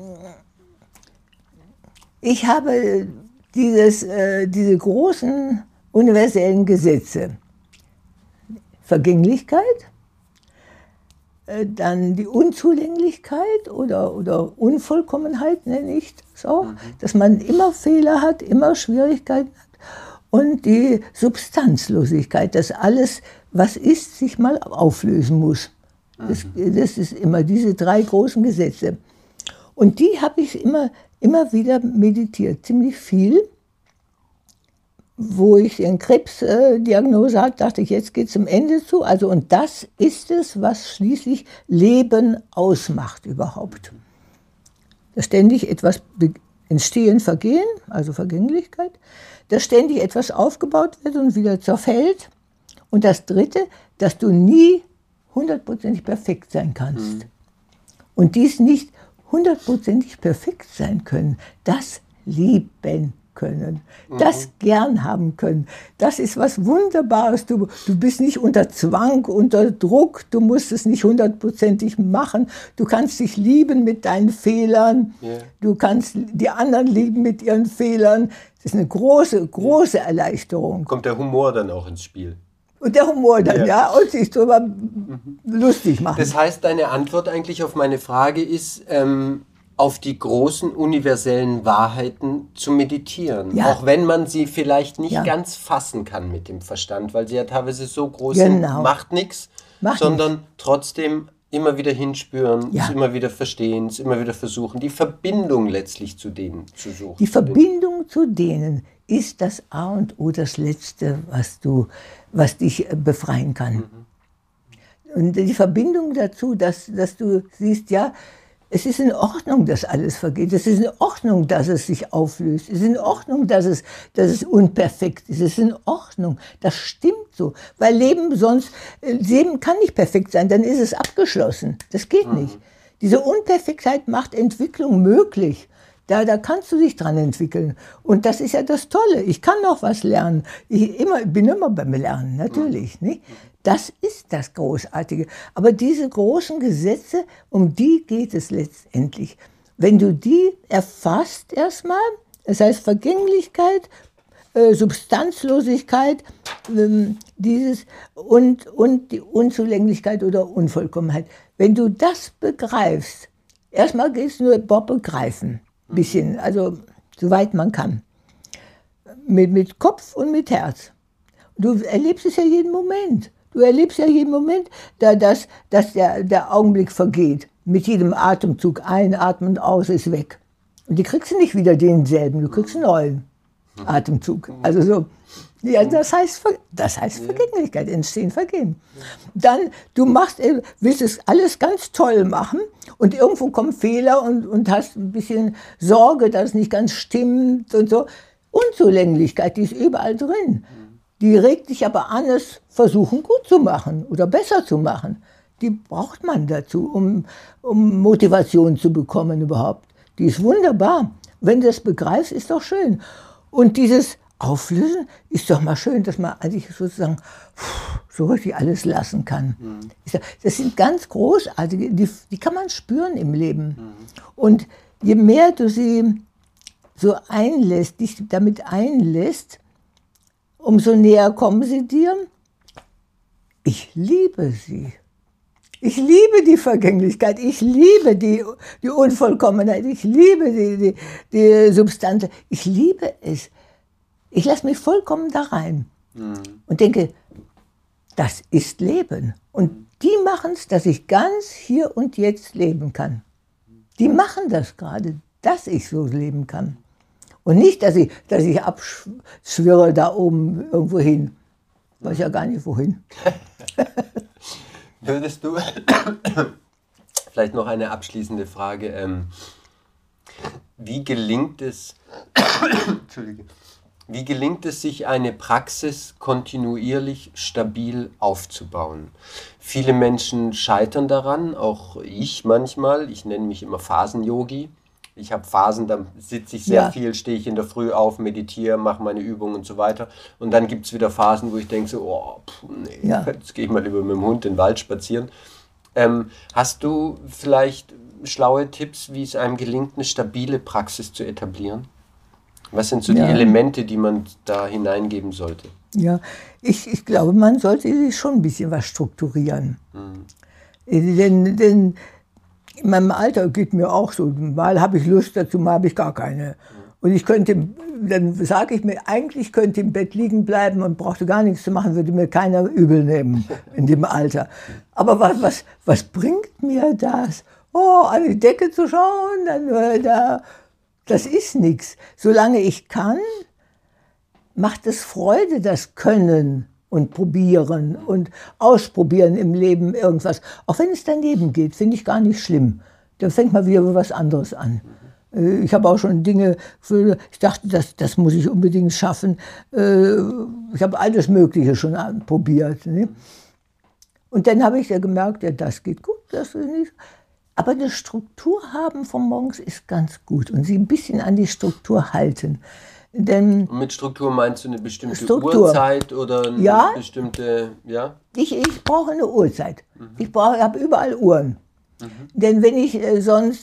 Ich habe diese großen universellen Gesetze. Vergänglichkeit, dann die Unzulänglichkeit oder Unvollkommenheit nenne ich das auch, dass man immer Fehler hat, immer Schwierigkeiten hat und die Substanzlosigkeit, dass alles, was ist, sich mal auflösen muss. Das ist immer diese 3 großen Gesetze. Und die habe ich immer wieder meditiert, ziemlich viel. Wo ich eine Krebsdiagnose hatte, dachte ich, jetzt geht es zum Ende zu. Also, und das ist es, was schließlich Leben ausmacht überhaupt. Dass ständig etwas entstehen, vergehen, also Vergänglichkeit, dass ständig etwas aufgebaut wird und wieder zerfällt. Und das Dritte, dass du nie 100% perfekt sein kannst. Und dies nicht 100% perfekt sein können, das lieben können, das gern haben können. Das ist was Wunderbares. Du bist nicht unter Zwang, unter Druck, du musst es nicht 100% machen. Du kannst dich lieben mit deinen Fehlern, du kannst die anderen lieben mit ihren Fehlern. Das ist eine große, große Erleichterung. Kommt der Humor dann auch ins Spiel? Und der Humor dann, ja, und sich drüber lustig machen. Das heißt, deine Antwort eigentlich auf meine Frage ist, auf die großen universellen Wahrheiten zu meditieren. Ja. Auch wenn man sie vielleicht nicht Ja. ganz fassen kann mit dem Verstand, weil sie ja teilweise so groß Genau. sind, macht nichts, Macht sondern trotzdem immer wieder hinspüren, Ja. es immer wieder verstehen, es immer wieder versuchen, die Verbindung letztlich zu denen zu suchen. Die Verbindung zu denen ist das A und O, das Letzte, was dich befreien kann. Und die Verbindung dazu, dass du siehst, ja, es ist in Ordnung, dass alles vergeht. Es ist in Ordnung, dass es sich auflöst. Es ist in Ordnung, dass es unperfekt ist. Es ist in Ordnung. Das stimmt so. Weil Leben kann nicht perfekt sein, dann ist es abgeschlossen. Das geht nicht. Diese Unperfektheit macht Entwicklung möglich. Da kannst du dich dran entwickeln. Und das ist ja das Tolle. Ich kann noch was lernen. Ich bin immer beim Lernen, natürlich. Nicht? Das ist das Großartige. Aber diese großen Gesetze, um die geht es letztendlich. Wenn du die erfasst erstmal, das heißt Vergänglichkeit, Substanzlosigkeit, dieses und die Unzulänglichkeit oder Unvollkommenheit. Wenn du das begreifst, erstmal geht es nur begreifen. Bisschen, also soweit man kann. Mit Kopf und mit Herz. Du erlebst es ja jeden Moment. Du erlebst ja jeden Moment, dass der Augenblick vergeht. Mit jedem Atemzug einatmen und aus ist weg. Und die kriegst du nicht wieder denselben, du kriegst einen neuen Atemzug. Also so, ja, das heißt Vergänglichkeit, entstehen, vergehen. Dann, willst es alles ganz toll machen und irgendwo kommen Fehler und hast ein bisschen Sorge, dass es nicht ganz stimmt und so. Unzulänglichkeit, die ist überall drin. Die regt dich aber an, es versuchen gut zu machen oder besser zu machen. Die braucht man dazu, um Motivation zu bekommen überhaupt. Die ist wunderbar. Wenn du das begreifst, ist doch schön. Und dieses Auflösen ist doch mal schön, dass man eigentlich sozusagen so richtig alles lassen kann. Das sind ganz großartige, die kann man spüren im Leben. Und je mehr du sie so einlässt, dich damit einlässt, umso näher kommen sie dir. Ich liebe sie. Ich liebe die Vergänglichkeit, ich liebe die Unvollkommenheit, ich liebe die Substanz. Ich liebe es. Ich lasse mich vollkommen da rein und denke, das ist Leben. Und die machen es, dass ich ganz hier und jetzt leben kann. Die machen das gerade, dass ich so leben kann. Und nicht, dass ich abschwirre da oben irgendwo hin. Weiß ja gar nicht, wohin. Würdest du, vielleicht noch eine abschließende Frage, Wie gelingt es, Entschuldige, wie gelingt es sich, eine Praxis kontinuierlich stabil aufzubauen? Viele Menschen scheitern daran, auch ich manchmal. Ich nenne mich immer Phasen-Yogi. Ich habe Phasen, da sitze ich sehr viel, stehe ich in der Früh auf, meditiere, mache meine Übungen und so weiter. Und dann gibt es wieder Phasen, wo ich denke so, jetzt gehe ich mal lieber mit dem Hund in den Wald spazieren. Hast du vielleicht schlaue Tipps, wie es einem gelingt, eine stabile Praxis zu etablieren? Was sind so die Elemente, die man da hineingeben sollte? Ja, ich glaube, man sollte sich schon ein bisschen was strukturieren. Denn in meinem Alter geht mir auch so, mal habe ich Lust dazu, mal habe ich gar keine. Und ich könnte, dann sage ich mir, eigentlich könnte ich im Bett liegen bleiben und brauchte gar nichts zu machen, würde mir keiner übel nehmen in dem Alter. Aber was bringt mir das? Oh, an die Decke zu schauen, dann das ist nichts. Solange ich kann, macht es Freude, das Können und Probieren und Ausprobieren im Leben irgendwas. Auch wenn es daneben geht, finde ich gar nicht schlimm. Dann fängt man wieder was anderes an. Ich habe auch schon Dinge, ich dachte, das muss ich unbedingt schaffen. Ich habe alles Mögliche schon probiert. Ne? Und dann habe ich ja gemerkt, das geht gut, das ist nicht. Aber eine Struktur haben von morgens ist ganz gut und sie ein bisschen an die Struktur halten. Denn mit Struktur meinst du eine bestimmte Uhrzeit oder eine bestimmte, Ich brauche eine Uhrzeit. Ich habe überall Uhren. Denn wenn ich sonst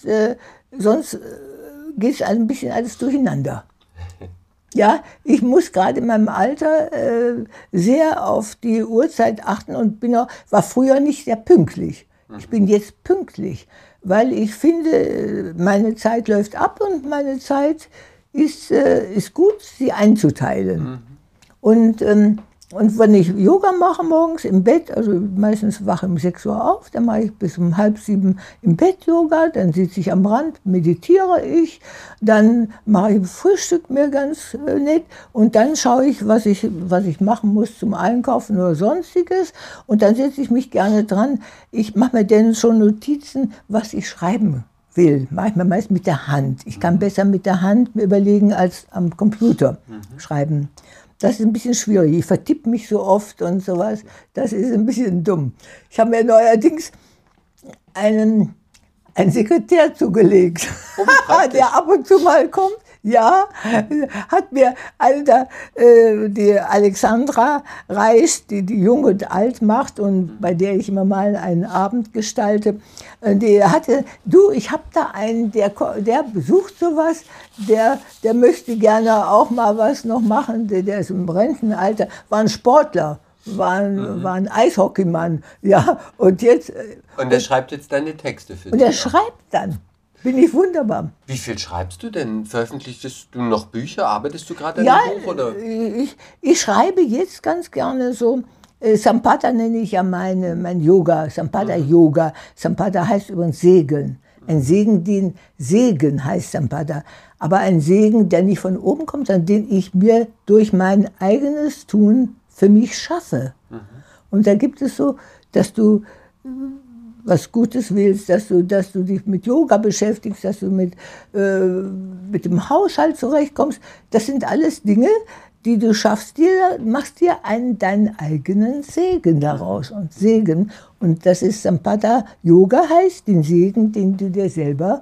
geht es ein bisschen alles durcheinander. Ja, ich muss gerade in meinem Alter sehr auf die Uhrzeit achten und war früher nicht sehr pünktlich. Ich bin jetzt pünktlich, weil ich finde, meine Zeit läuft ab und meine Zeit ist gut, sie einzuteilen. Und wenn ich Yoga mache morgens im Bett, also meistens wache ich um 6 Uhr auf, dann mache ich bis um 6:30 im Bett Yoga, dann sitze ich am Rand, meditiere ich, dann mache ich ein Frühstück mir ganz nett und dann schaue ich, was ich machen muss zum Einkaufen oder Sonstiges und dann setze ich mich gerne dran. Ich mache mir dann schon Notizen, was ich schreiben will. Mache ich mir meist mit der Hand. Ich kann besser mit der Hand mir überlegen als am Computer schreiben. Das ist ein bisschen schwierig. Ich vertippe mich so oft und sowas. Das ist ein bisschen dumm. Ich habe mir neuerdings einen Sekretär zugelegt, der ab und zu mal kommt. Ja, hat mir die Alexandra Reisch, die Jung und Alt macht und bei der ich immer mal einen Abend gestalte, die hatte, ich habe da einen, der besucht sowas, der möchte gerne auch mal was noch machen, der ist im Rentenalter, war ein Sportler. War ein Eishockeymann, ja, und jetzt... Und der schreibt jetzt deine Texte für dich? Und der schreibt dann. Finde ich wunderbar. Wie viel schreibst du denn? Veröffentlichst du noch Bücher? Arbeitest du gerade an einem Buch? Oder? Ich schreibe jetzt ganz gerne so, Sampada nenne ich ja mein Yoga, Sampada Yoga. Sampada heißt übrigens Segen. Ein Segen heißt Sampada. Aber ein Segen, der nicht von oben kommt, sondern den ich mir durch mein eigenes Tun für mich schaffe. Und da gibt es so, dass du was Gutes willst, dass du dich mit Yoga beschäftigst, dass du mit dem Haushalt zurechtkommst. Das sind alles Dinge, die du schaffst, machst dir deinen eigenen Segen daraus. Und das ist Sampada Yoga heißt, den Segen, den du dir selber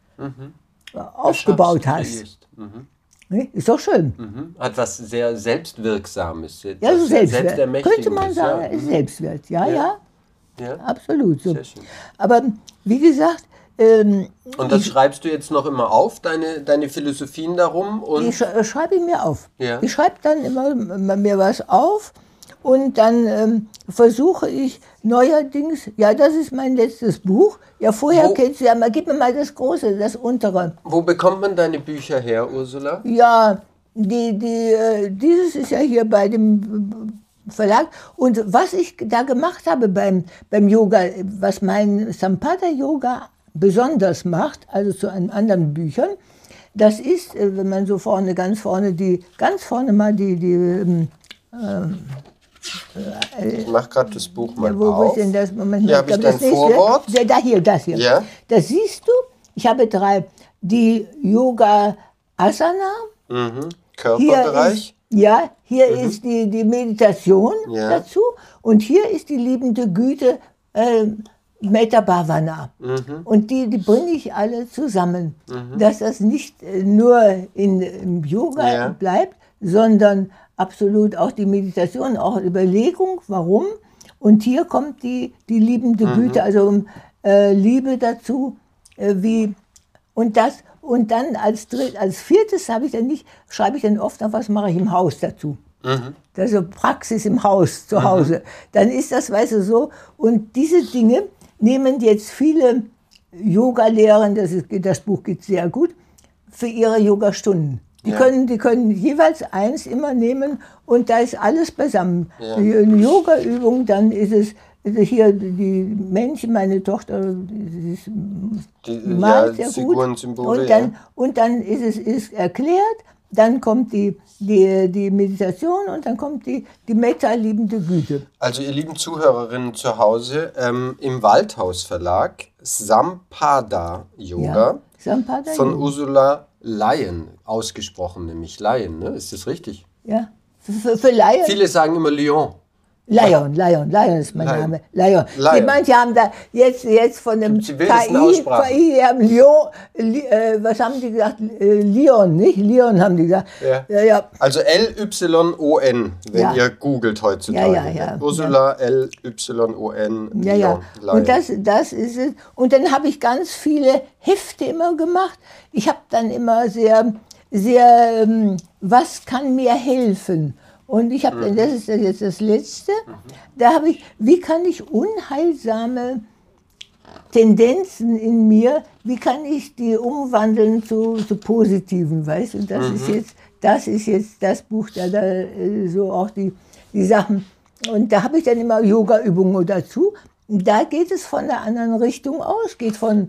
aufgebaut hast. Ist doch schön. Hat was sehr Selbstwirksames. Ja, so Selbstwert. Könnte man sagen, Selbstwert, ja. Ja, absolut. So. Sehr schön. Aber wie gesagt... und das schreibst du jetzt noch immer auf, deine Philosophien darum? Und die schreibe ich mir auf. Ja. Ich schreibe dann immer mir was auf und dann versuche ich neuerdings, das ist mein letztes Buch. Ja, vorher kennst du ja mal, gib mir mal das große, das untere. Wo bekommt man deine Bücher her, Ursula? Ja, dieses ist ja hier bei dem Verlag. Und was ich da gemacht habe beim Yoga, was mein Sampada Yoga besonders macht, also zu anderen Büchern, das ist, wenn man so ganz vorne mal ich mache gerade das Buch mal wo auf. Ist denn das? Moment, hier habe ich dein Vorwort. Das hier. Ja. Das siehst du, ich habe die Yoga Asana. Körperbereich. Hier ist die Meditation dazu und hier ist die liebende Güte Metta Bhavana. Und die bringe ich alle zusammen, dass das nicht nur im Yoga bleibt, sondern absolut auch die Meditation, auch Überlegung, warum. Und hier kommt die liebende Güte, also Liebe dazu, und dann als viertes schreibe ich dann oft noch, was mache ich im Haus dazu. Also Praxis im Haus, zu Hause. Dann ist das, weißt du, so. Und diese Dinge nehmen jetzt viele Yoga-Lehrer, das Buch geht sehr gut, für ihre Yogastunden. Die können jeweils eins immer nehmen und da ist alles beisammen. Eine Yoga-Übung, dann ist es hier die Männchen, meine Tochter, die malt sehr gut. Und dann ist es erklärt, dann kommt die Meditation und dann kommt die Metta, liebende Güte. Also ihr lieben Zuhörerinnen zu Hause, im Waldhaus Verlag, Sampada Yoga, Sampada von Yoga. Ursula Lyon, ausgesprochen nämlich Lyon, ne? Ist das richtig? Ja, für Laien. Viele sagen immer Lyon. Lion ist mein Name. Lion. Manche haben da jetzt von dem KI haben Lyon, was haben die gesagt? Lyon, nicht? Lyon haben die gesagt. Ja. Also L-Y-O-N, wenn ihr googelt heutzutage. Ursula L-Y-O-N. Lion. Und das ist es. Und dann habe ich ganz viele Hefte immer gemacht. Ich habe dann immer sehr, was kann mir helfen? Und ich habe, das ist jetzt das Letzte, da habe ich, wie kann ich unheilsame Tendenzen in mir, wie kann ich die umwandeln zu Positiven, weißt du? Und das ist jetzt das Buch, da so auch die Sachen. Und da habe ich dann immer Yoga-Übungen dazu. Und da geht es von der anderen Richtung aus, geht von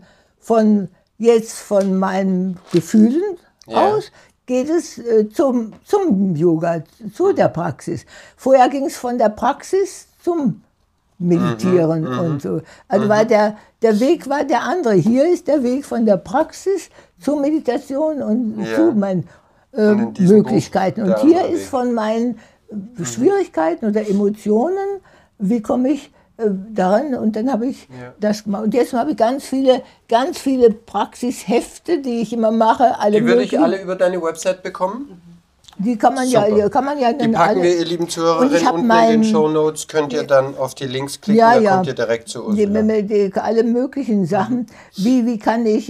meinen Gefühlen aus, geht es zum Yoga, zu der Praxis. Vorher ging es von der Praxis zum Meditieren und so. Also der Weg war der andere. Hier ist der Weg von der Praxis zur Meditation und zu meinen Möglichkeiten. Und hier ist von meinen Schwierigkeiten oder Emotionen, wie komme ich daran, und dann habe ich das gemacht. Und jetzt habe ich ganz viele Praxishefte, die ich immer mache. Die würde ich alle über deine Website bekommen? Die kann man dann Die packen wir, ihr lieben Zuhörerinnen, unten in den Shownotes, könnt ihr dann auf die Links klicken, da kommt ihr direkt zu uns. Alle möglichen Sachen. Wie kann ich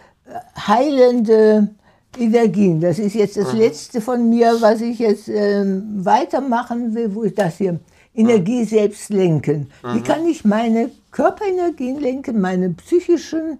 heilende Energien, das ist jetzt das Letzte von mir, was ich jetzt weitermachen will, wo ist das hier? Energie selbst lenken. Wie kann ich meine Körperenergien lenken, meine psychischen,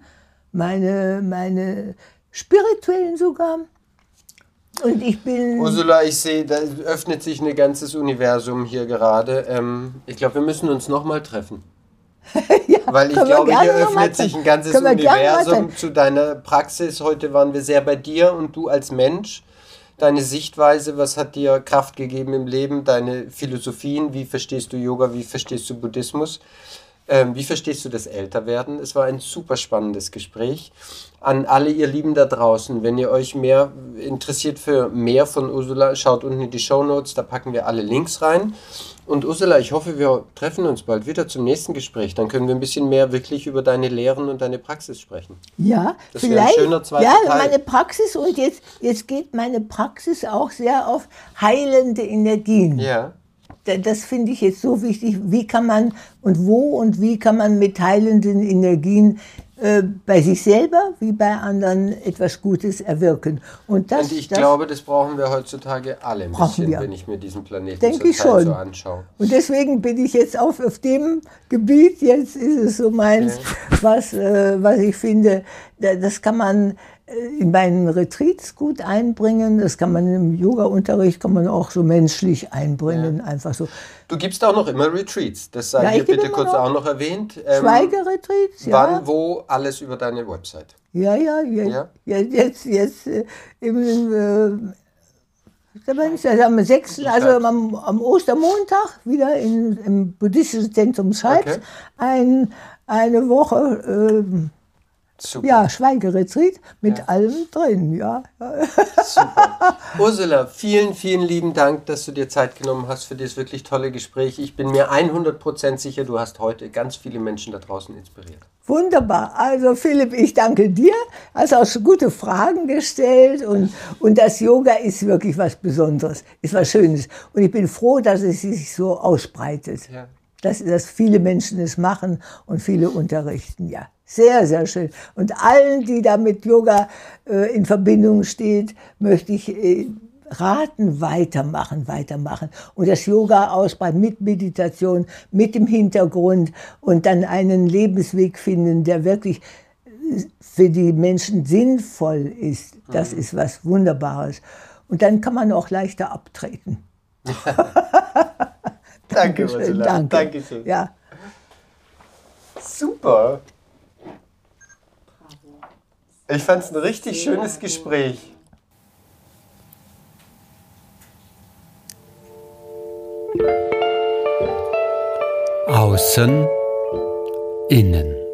meine spirituellen sogar? Und ich bin... Ursula, ich sehe, da öffnet sich ein ganzes Universum hier gerade. Ich glaube, wir müssen uns nochmal treffen. Weil ich glaube, hier öffnet sich ein ganzes Universum zu deiner Praxis. Heute waren wir sehr bei dir und du als Mensch. Deine Sichtweise, was hat dir Kraft gegeben im Leben, deine Philosophien, wie verstehst du Yoga, wie verstehst du Buddhismus, wie verstehst du das Älterwerden? Es war ein super spannendes Gespräch. An alle ihr Lieben da draußen, wenn ihr euch mehr interessiert für mehr von Ursula, schaut unten in die Shownotes, da packen wir alle Links rein. Und Ursula, ich hoffe, wir treffen uns bald wieder zum nächsten Gespräch. Dann können wir ein bisschen mehr wirklich über deine Lehren und deine Praxis sprechen. Ja, das vielleicht. Ein schöner zweiter Teil. Meine Praxis, und jetzt geht meine Praxis auch sehr auf heilende Energien. Ja. Das finde ich jetzt so wichtig. Wie kann man und wie kann man mit heilenden Energien bei sich selber wie bei anderen etwas Gutes erwirken. Und ich glaube, das brauchen wir heutzutage alle ein bisschen, wenn ich mir diesen Planeten zurzeit so anschaue. Und deswegen bin ich jetzt auf dem Gebiet, jetzt ist es so meins, was ich finde, das kann man in meinen Retreats gut einbringen, das kann man im Yoga-Unterricht, kann man auch so menschlich einbringen, einfach so. Du gibst auch noch immer Retreats, das sei hier bitte kurz auch noch erwähnt. Schweigeretreats, Wann, wo, alles über deine Website. Jetzt am 6., also am Ostermontag wieder im Buddhistischen Zentrum Schweiz, eine Woche Super. Ja, Schweigeretreat mit allem drin, ja. Super. Ursula, vielen, vielen lieben Dank, dass du dir Zeit genommen hast für dieses wirklich tolle Gespräch. Ich bin mir 100% sicher, du hast heute ganz viele Menschen da draußen inspiriert. Wunderbar. Also Philipp, ich danke dir. Hast auch so gute Fragen gestellt und das Yoga ist wirklich was Besonderes, ist was Schönes. Und ich bin froh, dass es sich so ausbreitet. Ja. Dass viele Menschen es machen und viele unterrichten, ja. Sehr, sehr schön. Und allen, die da mit Yoga in Verbindung stehen, möchte ich raten, weitermachen. Und das Yoga ausbreiten mit Meditation, mit dem Hintergrund und dann einen Lebensweg finden, der wirklich für die Menschen sinnvoll ist. Das ist was Wunderbares. Und dann kann man auch leichter abtreten. Danke, Ursula. Danke. Dankeschön. Ja. Super. Ich fand es ein richtig schönes Gespräch. Außen, innen.